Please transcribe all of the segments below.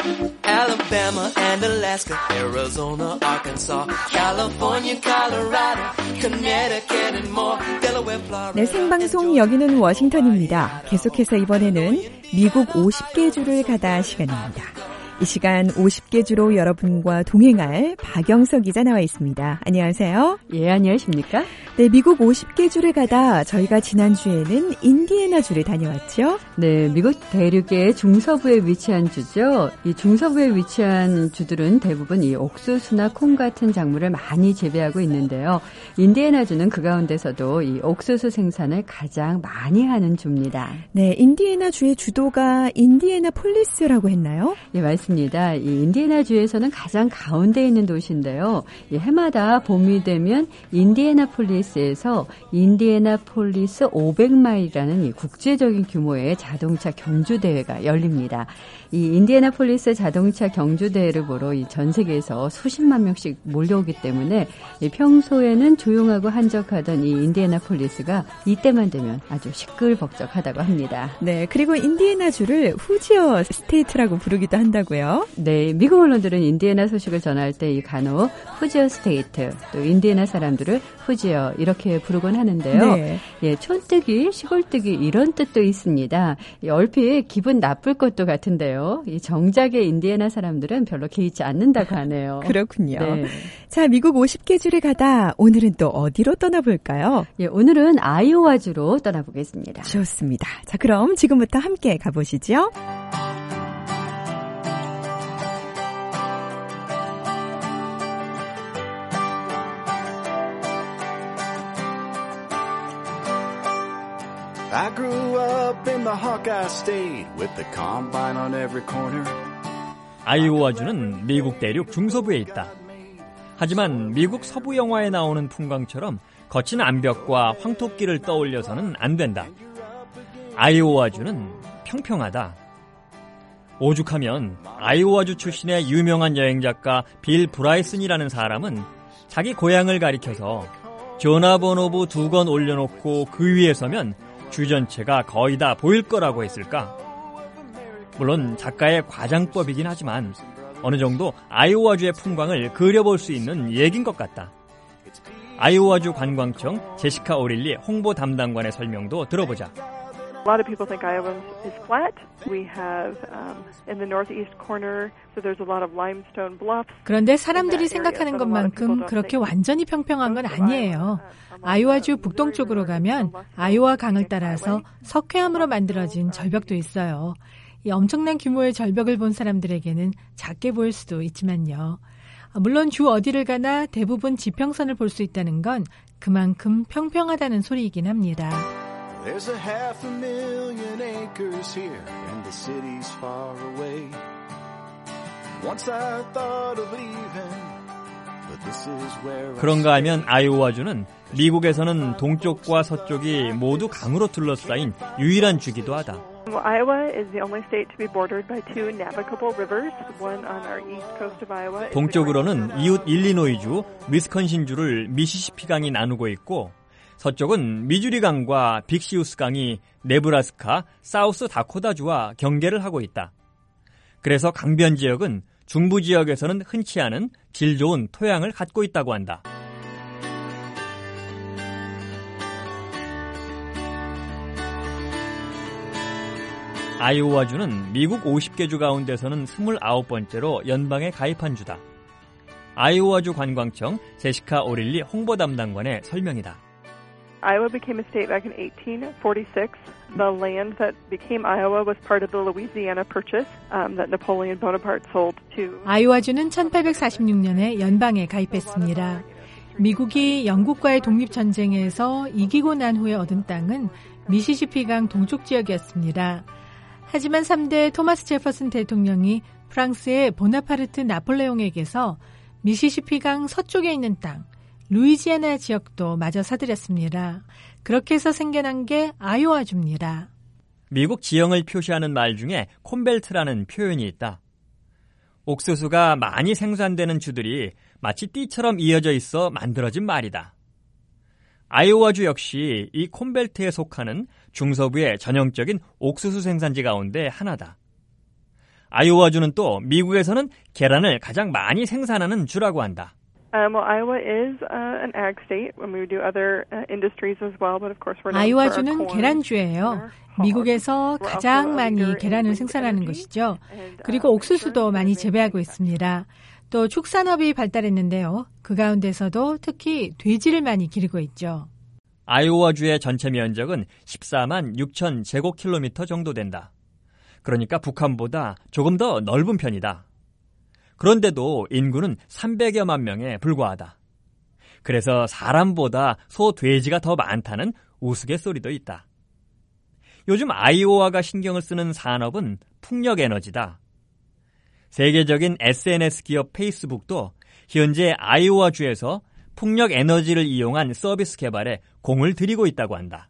Alabama and Alaska, Arizona, Arkansas, California, Colorado, Connecticut and more, Delaware, Florida. 네, 생방송 여기는 워싱턴입니다. 계속해서 이번에는 미국 50개 주를 가다 시간입니다. 이 시간 50개 주로 여러분과 동행할 박영석 기자 나와 있습니다. 안녕하세요. 예, 안녕하십니까? 네, 미국 50개 주를 가다 저희가 지난주에는 인디애나 주를 다녀왔죠. 네, 미국 대륙의 중서부에 위치한 주죠. 이 중서부에 위치한 주들은 대부분 이 옥수수나 콩 같은 작물을 많이 재배하고 있는데요. 인디애나 주는 그 가운데서도 이 옥수수 생산을 가장 많이 하는 주입니다. 네, 인디애나 주의 주도가 인디애나폴리스라고 했나요? 예, 맞습니다. 이 인디애나 주에서는 가장 가운데 있는 도시인데요. 이 해마다 봄이 되면 인디애나폴리스에서 인디애나폴리스 500마일이라는 이 국제적인 규모의 자동차 경주 대회가 열립니다. 이 인디애나폴리스 자동차 경주 대회를 보러 이 전 세계에서 수십만 명씩 몰려오기 때문에 이 평소에는 조용하고 한적하던 이 인디애나폴리스가 이때만 되면 아주 시끌벅적하다고 합니다. 네, 그리고 인디애나 주를 후지어 스테이트라고 부르기도 한다고요. 네, 미국 언론들은 인디애나 소식을 전할 때 이 간혹 후지어 스테이트, 또 인디애나 사람들을 후지어 이렇게 부르곤 하는데요. 네. 예, 촌뜨기, 시골뜨기 이런 뜻도 있습니다. 얼핏 기분 나쁠 것도 같은데요. 이 정작의 인디애나 사람들은 별로 개의치 않는다고 하네요. 그렇군요. 네. 자, 미국 50개 주를 가다 오늘은 또 어디로 떠나볼까요? 예, 오늘은 아이오와주로 떠나보겠습니다. 좋습니다. 자, 그럼 지금부터 함께 가보시죠. I grew up in the Hawkeye State with the combine on every corner. 아이오와주는 미국 대륙 중서부에 있다. 하지만 미국 서부 영화에 나오는 풍광처럼 거친 암벽과 황토길을 떠올려서는 안 된다. 아이오와주는 평평하다. 오죽하면 아이오와주 출신의 유명한 여행작가 빌 브라이슨이라는 사람은 자기 고향을 가리켜서 전화번호부 2건 올려놓고 그 위에 서면 주 전체가 거의 다 보일 거라고 했을까? 물론 작가의 과장법이긴 하지만 어느 정도 아이오와주의 풍광을 그려볼 수 있는 얘기인 것 같다. 아이오와주 관광청 제시카 오릴리 홍보 담당관의 설명도 들어보자. A lot of people think Iowa is flat. We have in the northeast corner, so there's a lot of limestone bluffs. 그런데 사람들이 생각하는 것만큼 그렇게 완전히 평평한 건 아니에요. 아이오와주 북동쪽으로 가면 아이오와 강을 따라서 석회암으로 만들어진 절벽도 있어요. 이 엄청난 규모의 절벽을 본 사람들에게는 작게 보일 수도 있지만요. 물론 주 어디를 가나 대부분 지평선을 볼 수 있다는 건 그만큼 평평하다는 소리이긴 합니다. There's 500,000 acres here and the city's far away. Once I thought of leaving, but this is where 그런가 하면 아이오와주는 미국에서는 동쪽과 서쪽이 모두 강으로 둘러싸인 유일한 주기도 하다. Well, Iowa is the only state to be bordered by two navigable rivers, one on our east coast of Iowa. 동쪽으로는 이웃 일리노이주, 위스콘신주를 미시시피강이 나누고 있고 서쪽은 미주리강과 빅시우스강이 네브라스카, 사우스 다코타주와 경계를 하고 있다. 그래서 강변 지역은 중부 지역에서는 흔치 않은 질 좋은 토양을 갖고 있다고 한다. 아이오와주는 미국 50개 주 가운데서는 29번째로 연방에 가입한 주다. 아이오와주 관광청 제시카 오릴리 홍보 담당관의 설명이다. Iowa became a state back in 1846. The land that became Iowa was part of the Louisiana Purchase that Napoleon Bonaparte sold to. 아이오와주는 1846년에 연방에 가입했습니다. 미국이 영국과의 독립전쟁에서 이기고 난 후에 얻은 땅은 미시시피강 동쪽 지역이었습니다. 하지만 3대 토마스 제퍼슨 대통령이 프랑스의 보나파르트 나폴레옹에게서 미시시피강 서쪽에 있는 땅, 루이지애나 지역도 마저 사들였습니다. 그렇게 해서 생겨난 게 아이오와주입니다. 미국 지형을 표시하는 말 중에 콘벨트라는 표현이 있다. 옥수수가 많이 생산되는 주들이 마치 띠처럼 이어져 있어 만들어진 말이다. 아이오와주 역시 이 콘벨트에 속하는 중서부의 전형적인 옥수수 생산지 가운데 하나다. 아이오와주는 또 미국에서는 계란을 가장 많이 생산하는 주라고 한다. Well, Iowa is an ag state when we do other industries as well, but of course we're not. 아이오와주는 계란주예요. 미국에서 가장 많이 계란을 생산하는 것이죠. 그리고 옥수수도 많이 재배하고 있습니다. 또 축산업이 발달했는데요. 그 가운데서도 특히 돼지를 많이 기르고 있죠. 아이오와주의 전체 면적은 14만 6천 제곱킬로미터 정도 된다. 그러니까 북한보다 조금 더 넓은 편이다. 그런데도 인구는 300여만 명에 불과하다. 그래서 사람보다 소, 돼지가 더 많다는 우스갯소리도 있다. 요즘 아이오와가 신경을 쓰는 산업은 풍력에너지다. 세계적인 SNS 기업 페이스북도 현재 아이오와주에서 풍력에너지를 이용한 서비스 개발에 공을 들이고 있다고 한다.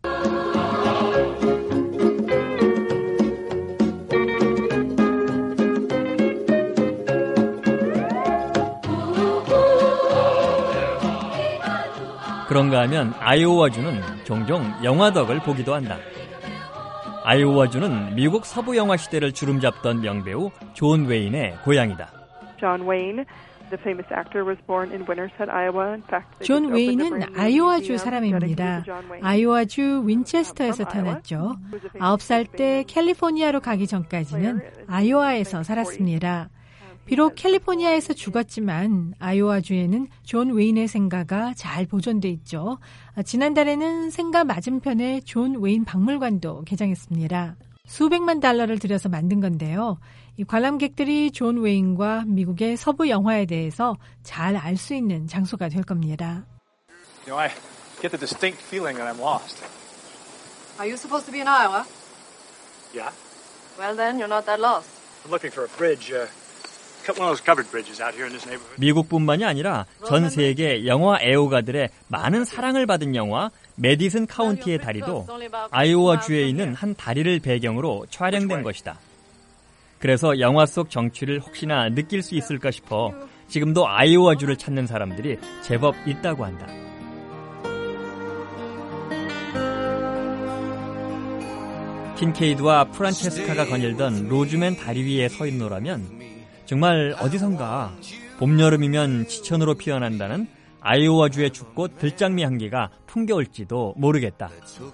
그런가 하면 아이오와주는 종종 영화덕을 보기도 한다. 아이오와주는 미국 서부 영화 시대를 주름잡던 명배우 존 웨인의 고향이다. John Wayne, the famous actor, was born in Winterset, Iowa. In fact, 존 웨인은 아이오와주 사람입니다. 아이오와주 윈체스터에서 태어났죠. 9살 때 캘리포니아로 가기 전까지는 아이오와에서 살았습니다. 비록 캘리포니아에서 죽었지만 아이오와주에는 존 웨인의 생가가 잘 보존돼 있죠. 지난달에는 생가 맞은편에 존 웨인 박물관도 개장했습니다. 수백만 달러를 들여서 만든 건데요. 이 관람객들이 존 웨인과 미국의 서부 영화에 대해서 잘 알 수 있는 장소가 될 겁니다. You know, I get the distinct feeling that I'm lost. Are you supposed to be in Iowa? Yeah, Well then, you're not that lost. I'm looking for a bridge. One of those covered bridges out here in this neighborhood. 미국뿐만이 아니라 전 세계 영화 애호가들의 많은 사랑을 받은 영화 메디슨 카운티의 다리도 아이오와주에 있는 한 다리를 배경으로 촬영된 것이다. 그래서 영화 속 정취를 혹시나 느낄 수 있을까 싶어 지금도 아이오와주를 찾는 사람들이 제법 있다고 한다. 킨케이드와 프란체스카가 거닐던 로즈맨 다리 위에 서 있노라면 정말 어디선가 봄, 여름이면 지천으로 피어난다는 아이오와주의 죽꽃 들장미 향기가 풍겨올지도 모르겠다.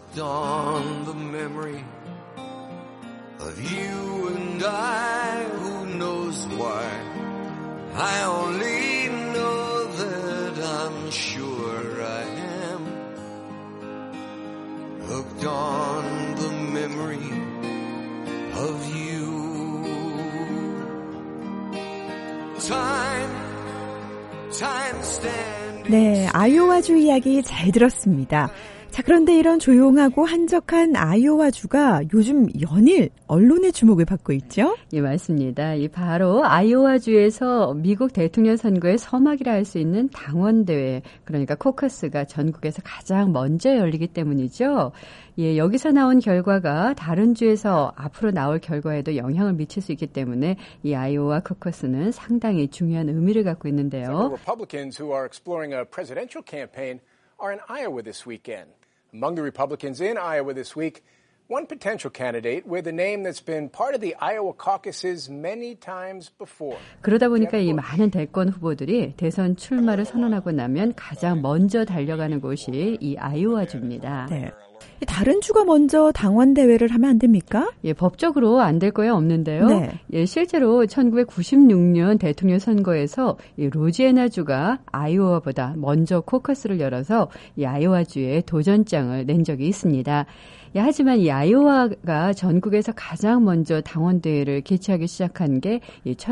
네, 아이오와주 이야기 잘 들었습니다. 자, 그런데 이런 조용하고 한적한 아이오와주가 요즘 연일 언론의 주목을 받고 있죠? 예, 맞습니다. 이 바로 아이오와주에서 미국 대통령 선거의 서막이라 할 수 있는 당원대회, 그러니까 코커스가 전국에서 가장 먼저 열리기 때문이죠. 예, 여기서 나온 결과가 다른 주에서 앞으로 나올 결과에도 영향을 미칠 수 있기 때문에 이 아이오와 코커스는 상당히 중요한 의미를 갖고 있는데요. Republicans who are exploring a presidential campaign are in Iowa this weekend. Among the Republicans in Iowa this week, one potential candidate with a name that's been part of the Iowa caucuses many times before. 그러다 보니까 이 많은 대권 후보들이 대선 출마를 선언하고 나면 가장 먼저 달려가는 곳이 이 아이오와주입니다. 네. 다른 주가 먼저 당원 대회를 하면 안 됩니까? 예, 법적으로 안 될 거야 없는데요. 네. 예, 실제로 1996년 대통령 선거에서 이 루지애나주가 아이오와보다 먼저 코커스를 열어서 이 아이오와주에 도전장을 낸 적이 있습니다. 예, 하지만 이 아이오와가 전국에서 가장 먼저 당원대회를 개최하기 시작한 게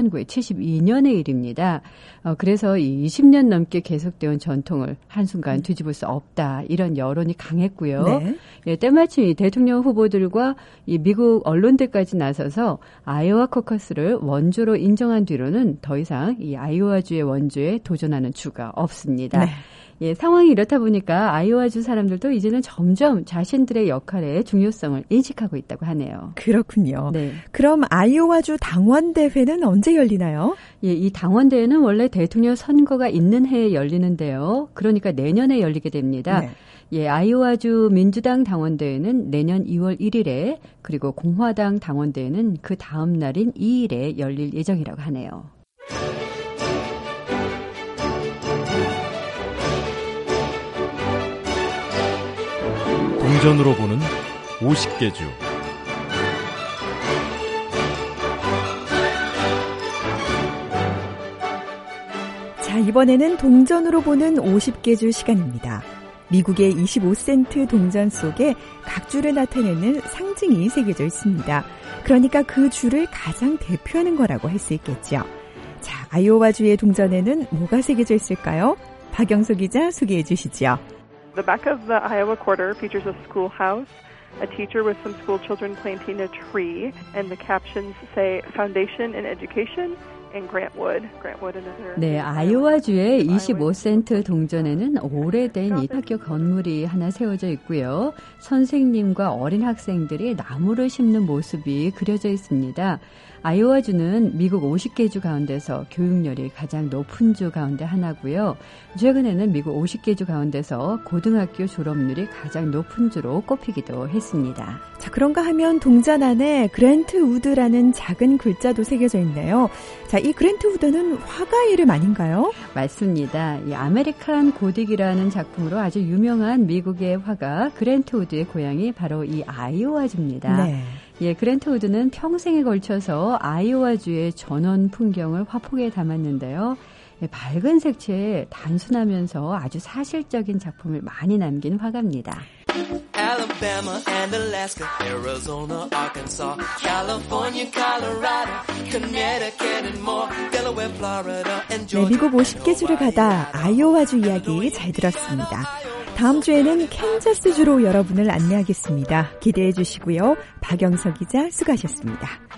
1972년의 일입니다. 그래서 이 20년 넘게 계속되온 전통을 한순간 뒤집을 수 없다. 이런 여론이 강했고요. 네. 예, 때마침 이 대통령 후보들과 이 미국 언론들까지 나서서 아이오와 코커스를 원조로 인정한 뒤로는 더 이상 이 아이오와주의 원조에 도전하는 주가 없습니다. 네. 예, 상황이 이렇다 보니까 아이오와주 사람들도 이제는 점점 자신들의 역할의 중요성을 인식하고 있다고 하네요. 그렇군요. 네. 그럼 아이오와주 당원대회는 언제 열리나요? 예, 이 당원대회는 원래 대통령 선거가 있는 해에 열리는데요. 그러니까 내년에 열리게 됩니다. 네. 예, 아이오와주 민주당 당원대회는 내년 2월 1일에 그리고 공화당 당원대회는 그 다음 날인 2일에 열릴 예정이라고 하네요. 동전으로 보는 50개 주. 자, 이번에는 동전으로 보는 50개 주 시간입니다. 미국의 25센트 동전 속에 각 주를 나타내는 상징이 새겨져 있습니다. 그러니까 그 주를 가장 대표하는 거라고 할 수 있겠죠. 자, 아이오와주의 동전에는 뭐가 새겨져 있을까요? 박영수 기자 소개해 주시죠. The back of the Iowa quarter features a schoolhouse, a teacher with some school children planting a tree, and the captions say Foundation in Education and Grantwood. 네, 아이오와주의 25센트 동전에는 오래된 이 학교 건물이 하나 세워져 있고요. 선생님과 어린 학생들이 나무를 심는 모습이 그려져 있습니다. 아이오와주는 미국 50개 주 가운데서 교육열이 가장 높은 주 가운데 하나고요. 최근에는 미국 50개 주 가운데서 고등학교 졸업률이 가장 높은 주로 꼽히기도 했습니다. 자, 그런가 하면 동전 안에 그랜트 우드라는 작은 글자도 새겨져 있네요. 자, 이 그랜트 우드는 화가 이름 아닌가요? 맞습니다. 이 아메리칸 고딕이라는 작품으로 아주 유명한 미국의 화가 그랜트 우드의 고향이 바로 이 아이오와주입니다. 네. 예, 그랜트 우드는 평생에 걸쳐서 아이오와주의 전원 풍경을 화폭에 담았는데요. 예, 밝은 색채에 단순하면서 아주 사실적인 작품을 많이 남긴 화가입니다. Alabama and Alaska, Arizona, Arkansas, California, Colorado, Connecticut and more, Delaware, Florida and Georgia. 네, 미국 50개 주를 가다 아이오와주 이야기 잘 들었습니다. 다음 주에는 캔자스주로 여러분을 안내하겠습니다. 기대해 주시고요. 박영서 기자 수고하셨습니다.